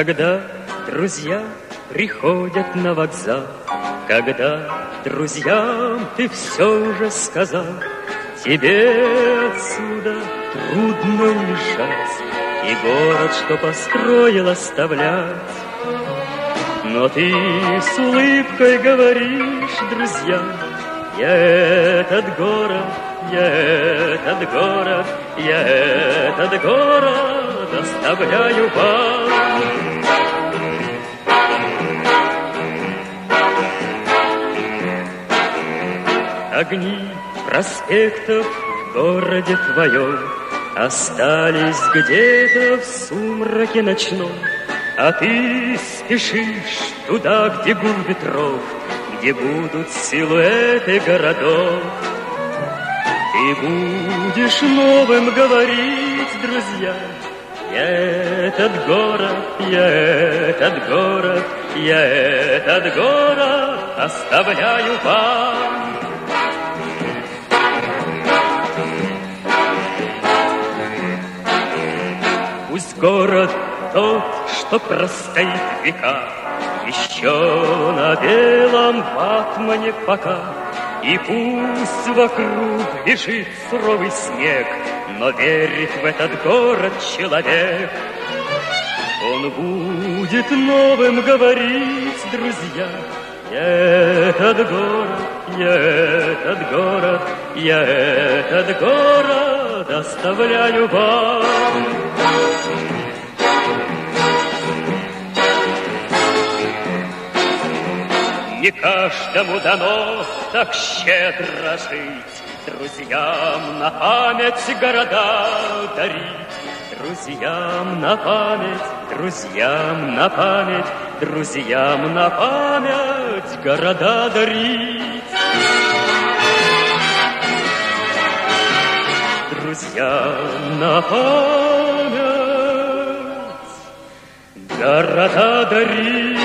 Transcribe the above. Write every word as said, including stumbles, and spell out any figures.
Когда друзья приходят на вокзал, когда друзьям ты все уже сказал, тебе отсюда трудно уезжать и город, что построил, оставлять. Но ты с улыбкой говоришь друзьям: я этот город, я этот город, я этот город оставляю вам. Огни проспектов в городе твоем остались где-то в сумраке ночном, а ты спешишь туда, где гул ветров, где будут силуэты городов. Ты будешь новым говорить друзьям: я этот город, я этот город, я этот город оставляю вам. Пусть город тот, что простоит века, еще на белом ватмане пока, и пусть вокруг лежит суровый снег, но верит в этот город человек. Он будет новым говорить друзья: я этот город, я этот город, я этот город оставляю вам. Не каждому дано так щедро жить, друзьям на память города дарить. Друзьям на память, друзьям на память, друзьям на память города дарить. Друзьям на память города дарить.